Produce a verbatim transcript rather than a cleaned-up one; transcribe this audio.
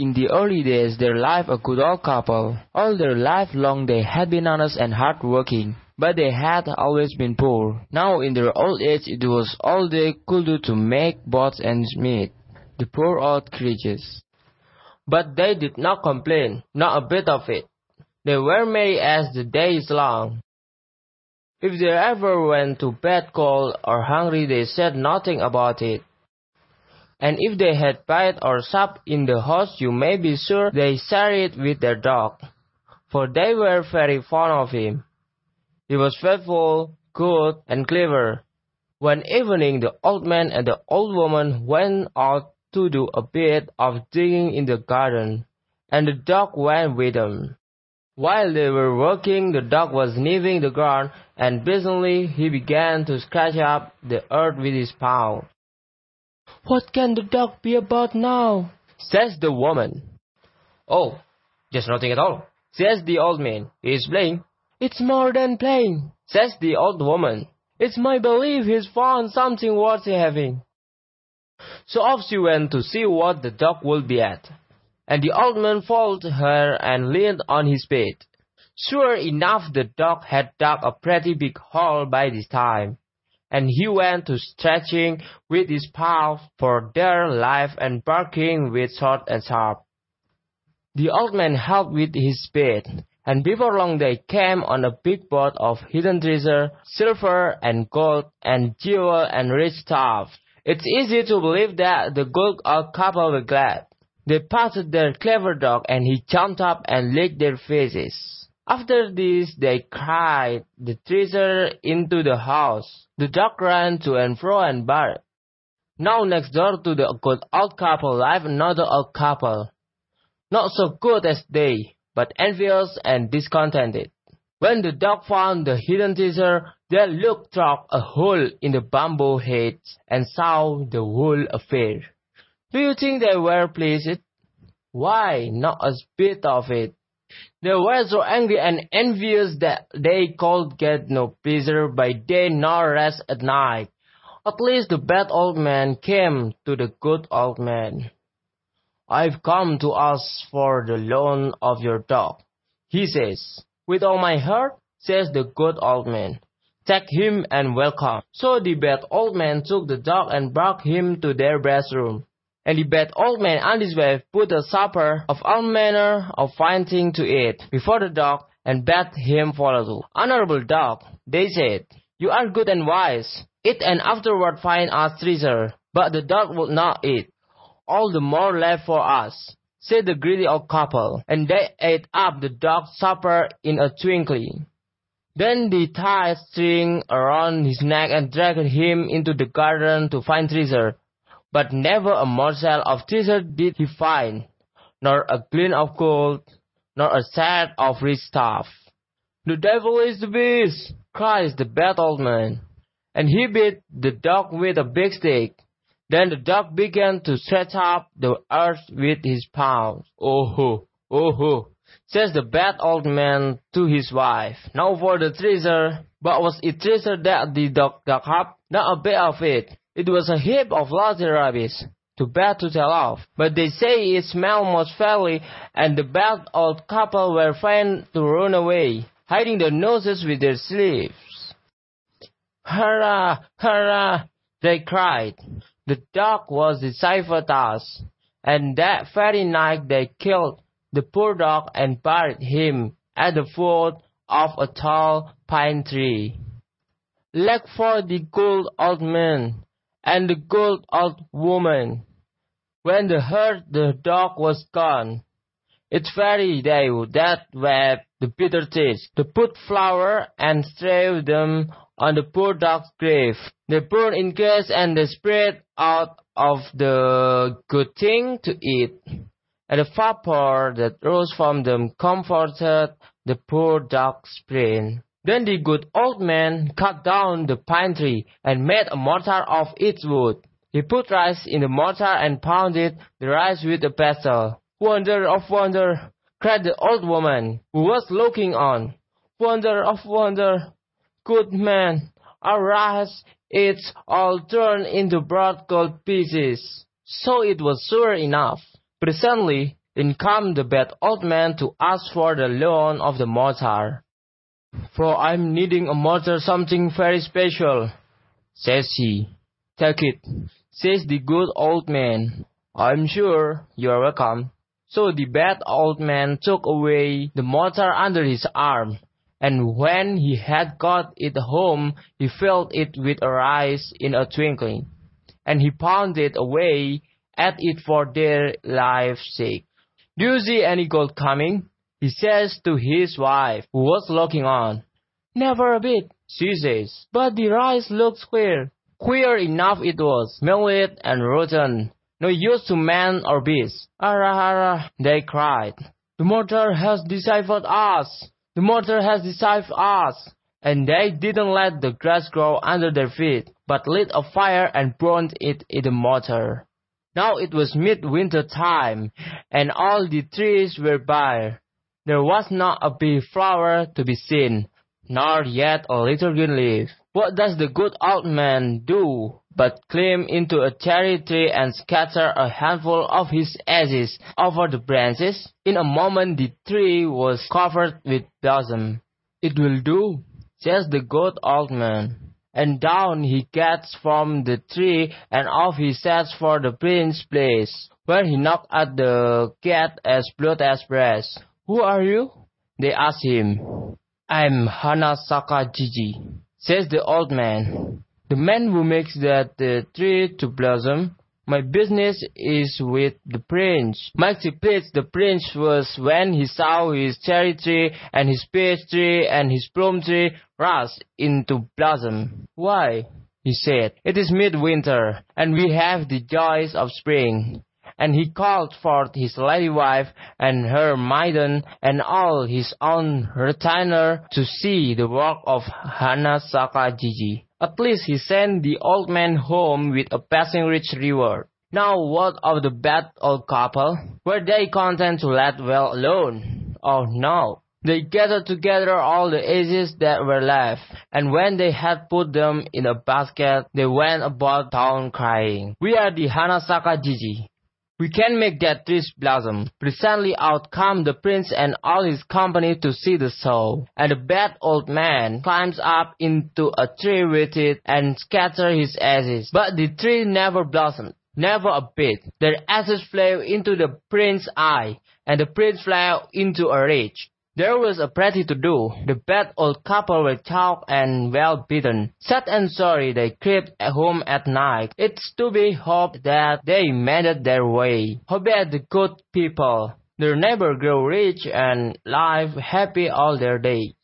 In the early days there lived a good old couple. All their life long they had been honest and hard-working, but they had always been poor. Now in their old age it was all they could do to make both ends meet. The poor old creatures. But they did not complain, not a bit of it. They were merry as the days long. If they ever went to bed cold or hungry they said nothing about it. And if they had bite or supped in the house you may be sure they shared it with their dog, for they were very fond of him. He was faithful, good, and clever. One evening the old man and the old woman went out to do a bit of digging in the garden, and the dog went with them. While they were working, the dog was sniffing the ground, and presently he began to scratch up the earth with his paw. "What can the dog be about now?" says the woman. "Oh, just nothing at all," says the old man. "He is playing." "It's more than playing," says the old woman. "It's my belief he's found something worth having." So off she went to see what the dog would be at. And the old man followed her and leaned on his spade. Sure enough the dog had dug a pretty big hole by this time, and he went to stretching with his paws for dear life and barking with short and sharp. The old man helped with his spade, and before long they came on a big boat of hidden treasure, silver and gold and jewel and rich stuff. It's easy to believe that the good old couple were glad. They patted their clever dog, and he jumped up and licked their faces. After this they cried the treasure into the house. The dog ran to and fro and barked. Now next door to the good old couple lived another old couple, not so good as they, but envious and discontented. When the dog found the hidden treasure, they looked through a hole in the bamboo hedge and saw the whole affair. Do you think they were pleased? Why, not a bit of it. They were so angry and envious that they could get no pleasure by day nor rest at night. At least the bad old man came to the good old man. "I've come to ask for the loan of your dog," he says. "With all my heart," says the good old man. "Take him and welcome." So the bad old man took the dog and brought him to their bedroom. And the bad old man and his wife put a supper of all manner of fine things to eat before the dog, and bade him follow. "Honorable dog," they said, "you are good and wise. Eat and afterward find us treasure." But the dog would not eat. "All the more left for us," said the greedy old couple, and they ate up the dog's supper in a twinkling. Then they tied string around his neck and dragged him into the garden to find treasure. But never a morsel of treasure did he find, nor a gleam of gold, nor a shred of rich stuff. "The devil is the beast!" cries the bad old man, and he beat the dog with a big stick. Then the dog began to scratch up the earth with his paws. "Oh ho, oh ho," says the bad old man to his wife. "Now for the treasure." But was it treasure that the dog dug up? Not a bit of it. It was a heap of lousy rubbish, too bad to tell of. But they say it smelled most foully, and the bad old couple were fain to run away, hiding their noses with their sleeves. "Hurrah! Hurrah!" they cried. The dog was deciphered thus, and that very night they killed the poor dog and buried him at the foot of a tall pine tree. Lack for the good old man and the good old woman. When they heard the dog was gone, it's very they that wept the bitter tears. They put flour and strewed them on the poor dog's grave. They burned in gas and they spread out of the good thing to eat, and the vapor that rose from them comforted the poor dog's brain. Then the good old man cut down the pine tree and made a mortar of its wood. He put rice in the mortar and pounded the rice with a pestle. "Wonder of wonder!" cried the old woman, who was looking on. "Wonder of wonder! Good man, our rice is all turned into broad gold pieces." So it was sure enough. Presently In came the bad old man to ask for the loan of the mortar. "For I'm needing a mortar, something very special," says he. "Take it," says the good old man. "I'm sure you're welcome." So the bad old man took away the mortar under his arm, and when he had got it home, he filled it with rice in a twinkling, and he pounded away at it for their life's sake. "Do you see any gold coming?" he says to his wife, who was looking on. "Never a bit," she says, "but the rice looks queer." Queer enough it was, millet and rotten, no use to man or beast. "Arrah, arrah," they cried, "the mortar has deceived us! The mortar has deceived us!" And they didn't let the grass grow under their feet, but lit a fire and burned it in the mortar. Now it was midwinter time, and all the trees were bare. There was not a bee flower to be seen, nor yet a little green leaf. What does the good old man do but climb into a cherry tree and scatter a handful of his ashes over the branches? In a moment the tree was covered with blossom. "It will do," says the good old man. And down he gets from the tree, and off he sets for the prince's place, where he knocked at the gate as blunt as brass. "Who are you?" they asked him. "I'm Hanasaka Jiji," says the old man, "the man who makes that uh, tree to blossom. My business is with the prince." Mighty pleased the prince was when he saw his cherry tree and his peach tree and his plum tree rush into blossom. "Why," he said, "it is midwinter, and we have the joys of spring." And he called forth his lady wife and her maiden and all his own retainer to see the work of Hanasaka Jiji. At least he sent the old man home with a passing rich reward. Now what of the bad old couple? Were they content to let well alone? Oh no! They gathered together all the ashes that were left, and when they had put them in a basket, they went about town crying, "We are the Hanasaka Jiji. We can make that tree blossom." Presently out come the prince and all his company to see the show, and the bad old man climbs up into a tree with it and scatters his ashes. But the tree never blossomed, never a bit. Their ashes flew into the prince's eye, and the prince flew into a rage. There was a pretty to do. The bad old couple were choked and well beaten. Sad and sorry they crept home at night. It's to be hoped that they mended their way. Howbeit the good people, their neighbor grew rich and live happy all their days.